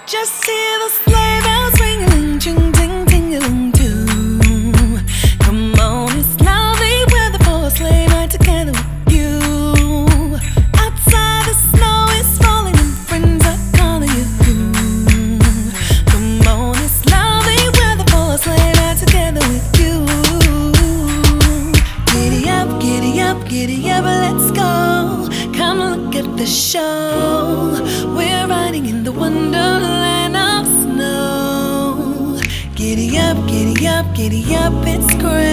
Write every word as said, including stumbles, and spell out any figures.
Just hear the sleigh bells ringing, ting ting ting too. Come on, it's lovely weather for a sleigh ride together with you. Outside the snow is falling and friends are calling you. Come on, it's lovely weather for a sleigh ride together with you. Giddy up, giddy up, giddy up, let's go. Come look at the show. We're riding in the wonderland of snow. Giddy up, giddy up, giddy up, it's great.